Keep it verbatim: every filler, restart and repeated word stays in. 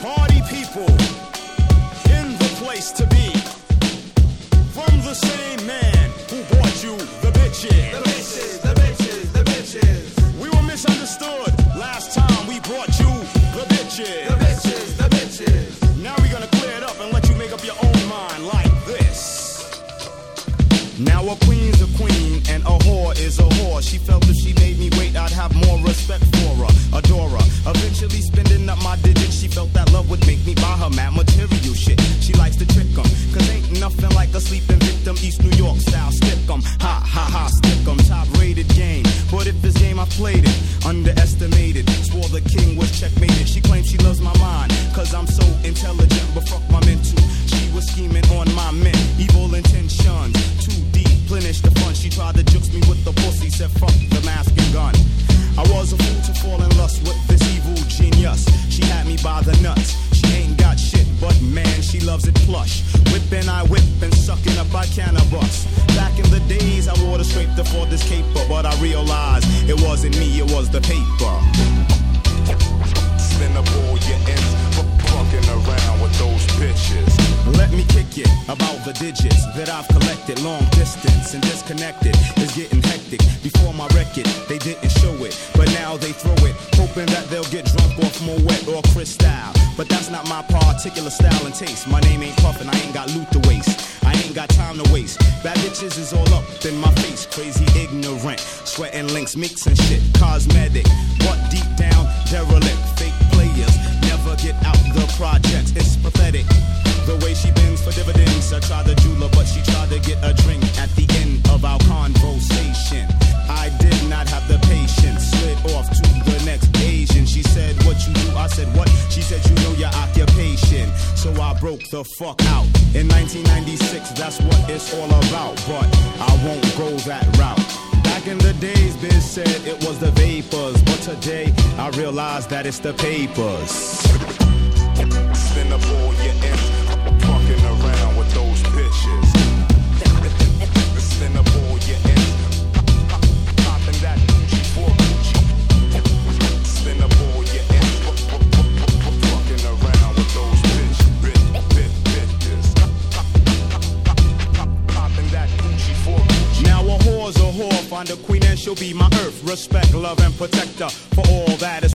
Party people in the place to be. From the same man who bought you the bitches. The bitches, the bitches, the bitches. We were misunderstood last time we brought you the bitches. The bitches, the bitches. Now we're gonna clear it up and let you make up your own mind like this. Now a queen's a queen and a whore is a whore. She felt if she made me wait, I'd have more respect for her, adore her. Eventually spending up my digits, she felt that love would make me buy her mad material shit. She likes to trick 'em, cause ain't nothing like a sleeping victim, East New York style, stick 'em. Ha, ha, ha, stick 'em, top rated game. But if this game I played it, underestimated, swore the king was checkmated. She claims she loves my mind, cause I'm so intelligent, but fuck my mental. She was scheming on my men, evil intentions, too deep, plenish the fun. She tried to jukes me with the pussy, said fuck the mask and gun. I was a fool to fall in lust with this evil genius. She had me by the nuts. She ain't got shit, but man, she loves it plush. Whipping, I whip, and sucking up, I cannabis. Back in the days, I wore the scraper for this caper, but I realized it wasn't me, it was the paper. Spin up all your ends, fucking around with those bitches. Let me kick it about the digits that I've collected. Long distance and disconnected is getting hectic. Before my record, they didn't show it, but now they throw it, hoping that they'll get drunk off Moet or Cristal. But that's not my particular style and taste. My name ain't Puffin', I ain't got loot to waste. I ain't got time to waste. Bad bitches is all up in my face. Crazy ignorant, sweating links, mixing shit. Cosmetic, but deep down, derelict. Fake players never get out the projects. It's pathetic. The way she bends for dividends. I tried to jewel her, but she tried to get a drink at the end of our conversation. I did not have the patience. Slid off to the next Asian. She said, what you do? I said, what? She said, you know your occupation. So I broke the fuck out. In nineteen ninety-six, that's what it's all about. But I won't go that route. Back in the days, Biz said it was the vapors. But today, I realize that it's the papers. Spin up all your ends, fucking around with those bitches. Spin up all your ends, popping that Gucci for Gucci. Spin up all your ends, fucking around with those bitches. Popping that Gucci for Gucci. Now a whore's a whore, find a queen and she'll be my earth. Respect, love, and protect her for all that is